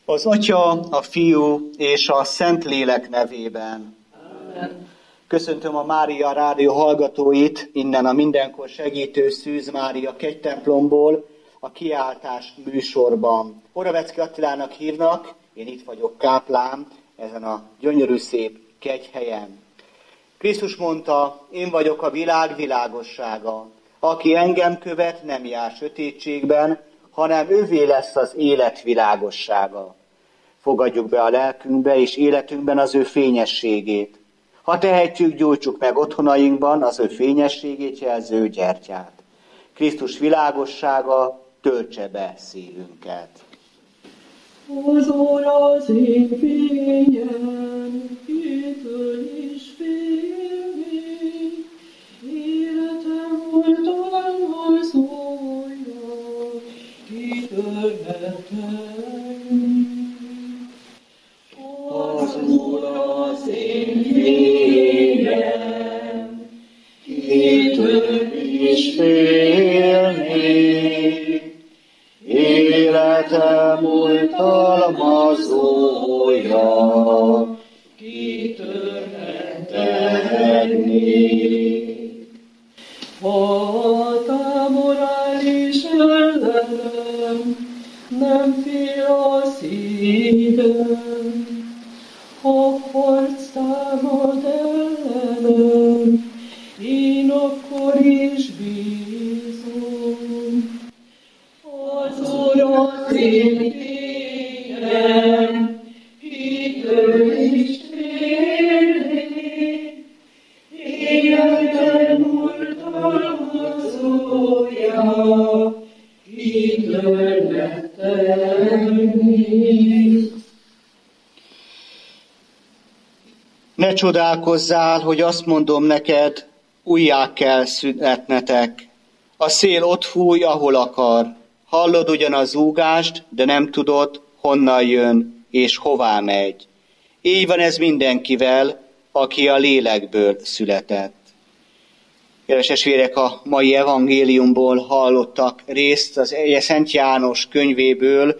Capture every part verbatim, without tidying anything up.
Az Atya, a Fiú és a Szentlélek nevében. Amen. Köszöntöm a Mária Rádió hallgatóit innen a mindenkor segítő Szűz Mária kegytemplomból a kiáltás műsorban. Oravecki Attilának hívnak, én itt vagyok káplán ezen a gyönyörű szép kegyhelyen. Krisztus mondta, én vagyok a világ világossága. Aki engem követ, nem jár sötétségben, hanem ővé lesz az élet világossága. Fogadjuk be a lelkünkbe és életünkben az ő fényességét. Ha tehetjük, gyújtsuk meg otthonainkban az ő fényességét jelző gyertyát. Krisztus világossága töltse be szívünket. Az Úr az én fényem, kitől is félni, életem oltalmazója, kitől rettegni. Az Úr az én fényem, kitől is félni, életem oltalmazója, kitől rettegni. Ha támorális ellenem, nem fél a szívem, ha harc támad ellenem, én akkor is bízom. Az Úr az én fényem, kitől is félni, életem oltalmazója, kitől rettegni. Ne csodálkozzál, hogy azt mondom neked, újjá kell születnetek. A szél ott fúj, ahol akar. Hallod ugyan a zúgást, de nem tudod, honnan jön és hová megy. Így van ez mindenkivel, aki a lélekből született. Kedves testvérek, a mai evangéliumból hallottak részt az Szent János könyvéből,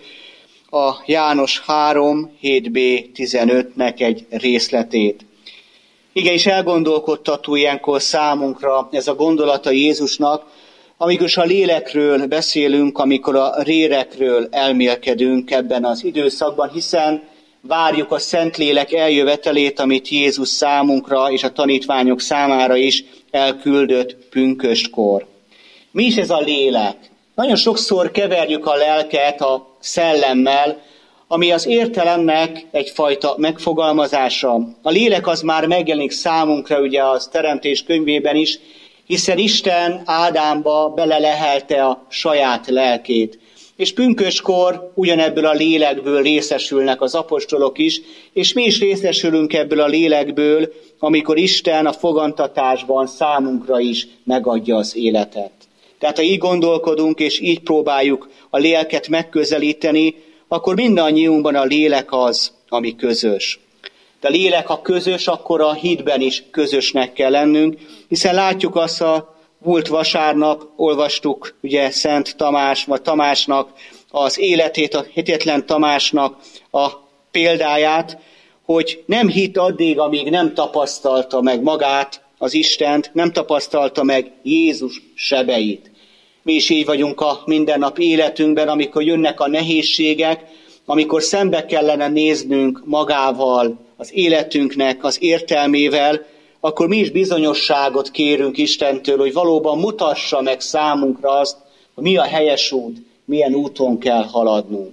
a János három hét b tizenötnek egy részletét. Igenis elgondolkodtató ilyenkor számunkra ez a gondolata Jézusnak, amikor a lélekről beszélünk, amikor a rérekről elmélkedünk ebben az időszakban, hiszen várjuk a Szentlélek eljövetelét, amit Jézus számunkra és a tanítványok számára is elküldött pünköstkor. Mi is ez a lélek? Nagyon sokszor keverjük a lelket a szellemmel, ami az értelemnek egyfajta megfogalmazása. A lélek az már megjelenik számunkra ugye az Teremtés könyvében is, hiszen Isten Ádámba belelehelte a saját lelkét. És pünköstkor ugyanebből a lélekből részesülnek az apostolok is, és mi is részesülünk ebből a lélekből, amikor Isten a fogantatásban számunkra is megadja az életet. Tehát ha így gondolkodunk, és így próbáljuk a lélket megközelíteni, akkor mindannyiunkban a lélek az, ami közös. De a lélek, ha közös, akkor a hitben is közösnek kell lennünk, hiszen látjuk azt a múlt vasárnap, olvastuk ugye Szent Tamás, vagy Tamásnak az életét, a hitetlen Tamásnak a példáját, hogy nem hitt addig, amíg nem tapasztalta meg magát, az Istent, nem tapasztalta meg Jézus sebeit. Mi is így vagyunk a mindennap életünkben, amikor jönnek a nehézségek, amikor szembe kellene néznünk magával, az életünknek, az értelmével, akkor mi is bizonyosságot kérünk Istentől, hogy valóban mutassa meg számunkra azt, hogy mi a helyes út, milyen úton kell haladnunk.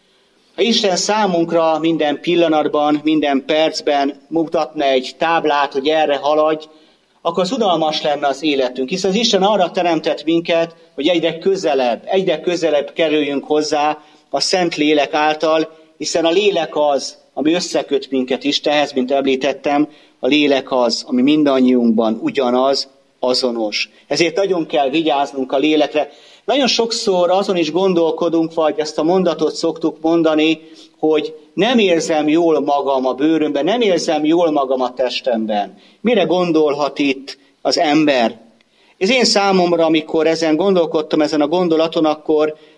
Ha Isten számunkra minden pillanatban, minden percben mutatna egy táblát, hogy erre haladj, akkor az unalmas lenne az életünk. Hiszen az Isten arra teremtett minket, hogy egyre közelebb, egyre közelebb kerüljünk hozzá a Szent Lélek által, hiszen a lélek az, ami összeköt minket Istenhez, mint említettem, a lélek az, ami mindannyiunkban ugyanaz, azonos. Ezért nagyon kell vigyáznunk a lélekre. Nagyon sokszor azon is gondolkodunk, vagy ezt a mondatot szoktuk mondani, hogy nem érzem jól magam a bőrömben, nem érzem jól magam a testemben. Mire gondolhat itt az ember? Ez én számomra, amikor ezen gondolkodtam, ezen a gondolaton, akkor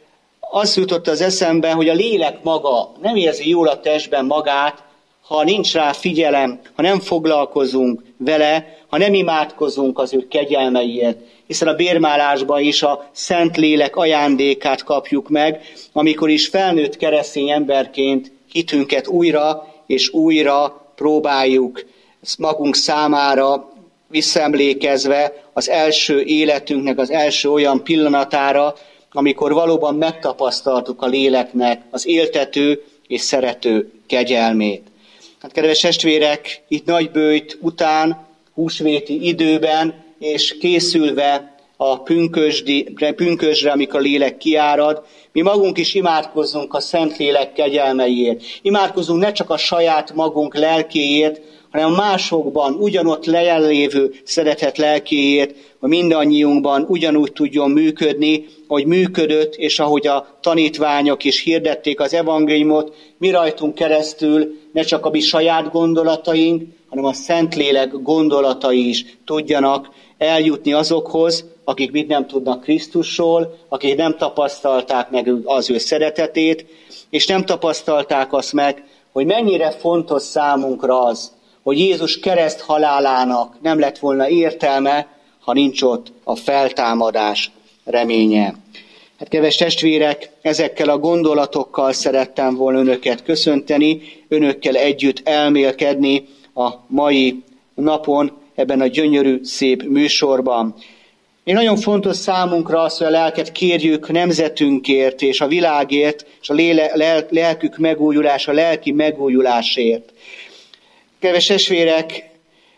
Az jutott az eszembe, hogy a lélek maga nem érzi jól a testben magát, ha nincs rá figyelem, ha nem foglalkozunk vele, ha nem imádkozunk az ő kegyelmeiért. Hiszen a bérmálásban is a Szentlélek ajándékát kapjuk meg, amikor is felnőtt keresztény emberként hitünket újra és újra próbáljuk magunk számára visszaemlékezve az első életünknek az első olyan pillanatára, amikor valóban megtapasztaltuk a léleknek az éltető és szerető kegyelmét. Hát kedves testvérek, itt nagybőjt után, húsvéti időben, és készülve a pünkösdre, amikor a lélek kiárad, mi magunk is imádkozzunk a Szentlélek kegyelmeiért. Imádkozzunk ne csak a saját magunk lelkéért, hanem a másokban ugyanott jelenlévő szeretet lelkéért, hogy mindannyiunkban ugyanúgy tudjon működni, ahogy működött, és ahogy a tanítványok is hirdették az evangéliumot, mi rajtunk keresztül ne csak a mi saját gondolataink, hanem a Szentlélek gondolatai is tudjanak eljutni azokhoz, akik mit nem tudnak Krisztusról, akik nem tapasztalták meg az ő szeretetét, és nem tapasztalták azt meg, hogy mennyire fontos számunkra az, hogy Jézus kereszt halálának nem lett volna értelme, ha nincs ott a feltámadás reménye. Hát kedves testvérek, ezekkel a gondolatokkal szerettem volna önöket köszönteni, önökkel együtt elmélkedni a mai napon, ebben a gyönyörű, szép műsorban. Én nagyon fontos számunkra az, hogy a lelket kérjük nemzetünkért és a világért, és a léle, lel, lelkük megújulás, a lelki megújulásért. Kedves testvérek,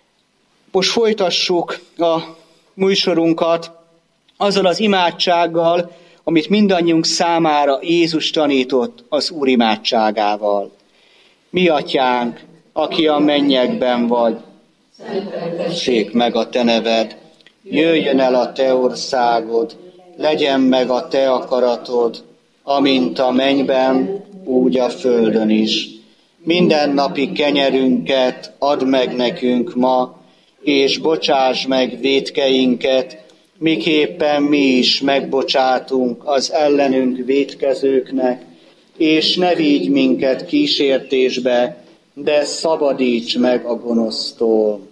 most folytassuk a műsorunkat azzal az imádsággal, amit mindannyiunk számára Jézus tanított az Úr imádságával. Mi atyánk, aki a mennyekben vagy, szenteltessék meg a te neved, jöjjön el a te országod, legyen meg a te akaratod, amint a mennyben, úgy a földön is. Minden napi kenyerünket add meg nekünk ma, és bocsáss meg vétkeinket, miképpen mi is megbocsátunk az ellenünk vétkezőknek, és ne vigy minket kísértésbe, de szabadíts meg a gonosztól.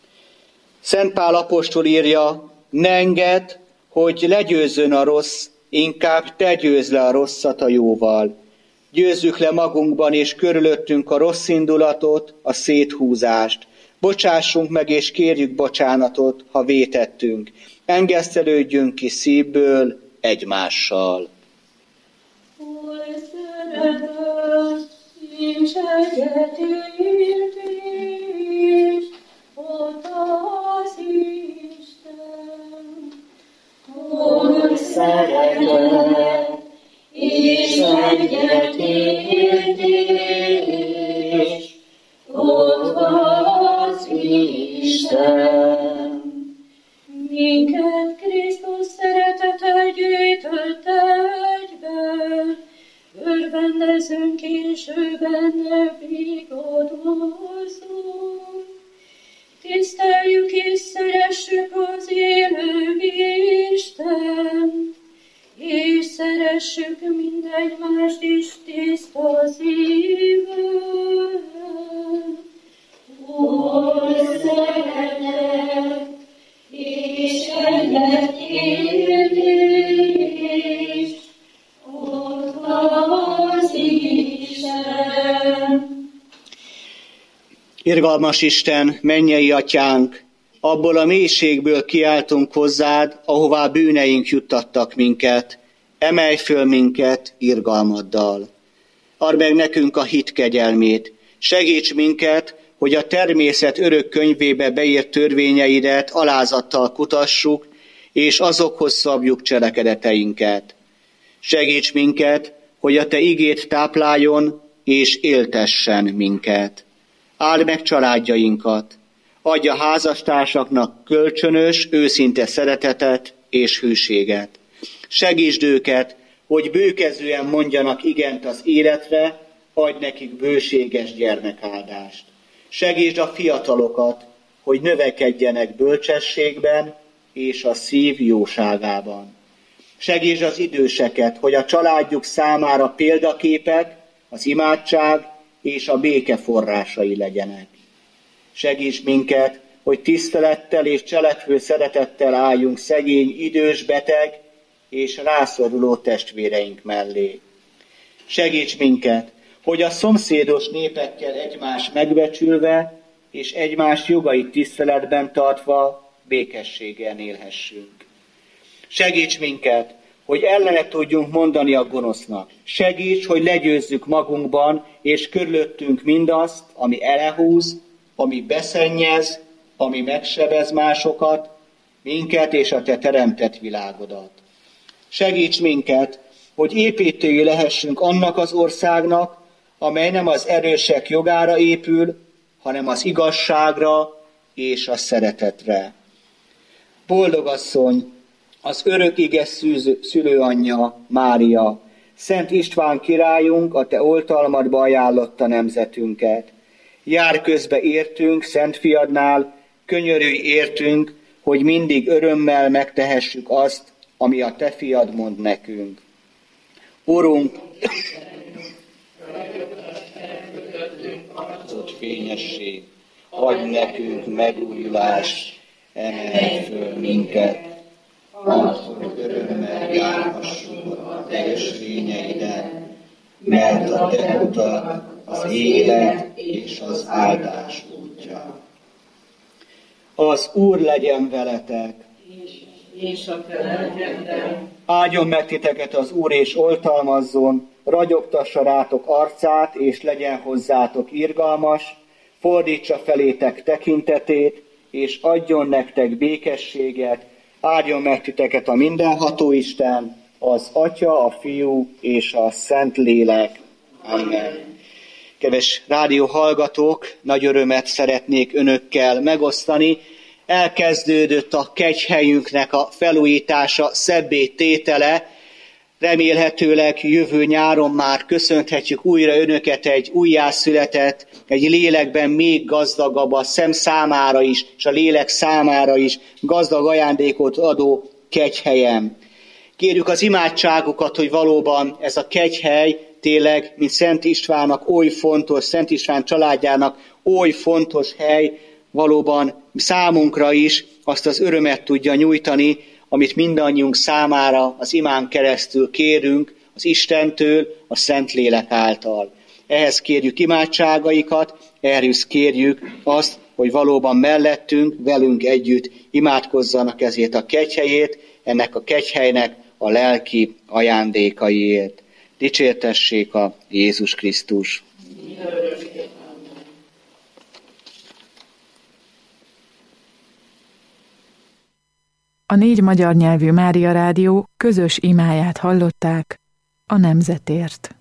Szent Pál apostol írja, ne engedd, hogy legyőzzön a rossz, inkább te győzd le a rosszat a jóval. Győzzük le magunkban és körülöttünk a rossz indulatot, a széthúzást. Bocsássunk meg és kérjük bocsánatot, ha vétettünk. Engesztelődjünk ki szívből egymással. Hol szeretet, nincs egyetértés, ott az Isten. Hol szeretet, és egyetértés, ott az Isten. Minket Krisztus szeretete gyűjtött egybe, örvendezünk és ő benne bigadozunk. Tiszteljük és szeressük az élő Istent, és szeressük mindegymást is tiszta szívvel. Hol szeretet, és egyetértés, ott az Isten. Irgalmas Isten, mennyei atyánk, abból a mélységből kiáltunk hozzád, ahová bűneink juttattak minket. Emelj föl minket irgalmaddal. Add meg nekünk a hit kegyelmét. Segíts minket, hogy a természet örök könyvébe beírt törvényeidet alázattal kutassuk, és azokhoz szabjuk cselekedeteinket. Segíts minket, hogy a te igét tápláljon, és éltessen minket. Áld meg családjainkat, adj a házastársaknak kölcsönös, őszinte szeretetet és hűséget. Segítsd őket, hogy bőkezően mondjanak igent az életre, adj nekik bőséges gyermekáldást. Segítsd a fiatalokat, hogy növekedjenek bölcsességben és a szív jóságában. Segítsd az időseket, hogy a családjuk számára példaképek, az imádság és a béke forrásai legyenek. Segíts minket, hogy tisztelettel és cselekvő szeretettel álljunk szegény, idős, beteg és rászoruló testvéreink mellé. Segíts minket, hogy a szomszédos népekkel egymást megbecsülve és egymás jogait tiszteletben tartva békességgel élhessünk. Segíts minket, hogy ellene tudjunk mondani a gonosznak. Segíts, hogy legyőzzük magunkban és körülöttünk mindazt, ami elehúz, ami beszennyez, ami megsebez másokat, minket és a te teremtett világodat. Segíts minket, hogy építői lehessünk annak az országnak, amely nem az erősek jogára épül, hanem az igazságra és a szeretetre. Boldog asszony, az örök ige szülőanyja, Mária, Szent István királyunk, a te oltalmadba ajánlotta nemzetünket. Jár közbe értünk, Szent Fiadnál, könyörülj értünk, hogy mindig örömmel megtehessük azt, ami a te fiad mond nekünk. Urunk, arcod fényessé, adj nekünk megújulást, emelj föl minket, add, hogy örömmel járhassunk a te ösvényeiden, mert a te utad az élet és az áldás útja. Az Úr legyen veletek, és a te lelkeddel. Áldjon meg titeket az Úr, és oltalmazzon, ragyogtassa rátok arcát, és legyen hozzátok irgalmas, fordítsa felétek tekintetét, és adjon nektek békességet, áldjon meg titeket a mindenható Isten, az Atya, a Fiú és a Szentlélek. Amen. Kedves rádióhallgatók, nagy örömet szeretnék önökkel megosztani. Elkezdődött a kegyhelyünknek a felújítása, szebbé tétele. Remélhetőleg jövő nyáron már köszönhetjük újra önöket egy újjászületett, egy lélekben még gazdagabb, a szem számára is, és a lélek számára is gazdag ajándékot adó kegyhelyen. Kérjük az imádságukat, hogy valóban ez a kegyhely tényleg, mint Szent Istvánnak oly fontos, Szent István családjának oly fontos hely, valóban számunkra is azt az örömet tudja nyújtani, amit mindannyiunk számára az imán keresztül kérünk, az Istentől, a Szentlélek által. Ehhez kérjük imádságaikat, ehhez kérjük azt, hogy valóban mellettünk, velünk együtt imádkozzanak ezért a kegyhelyét, ennek a kegyhelynek a lelki ajándékaiért. Dicsértessék a Jézus Krisztus! A négy magyar nyelvű Mária Rádió közös imáját hallották a nemzetért.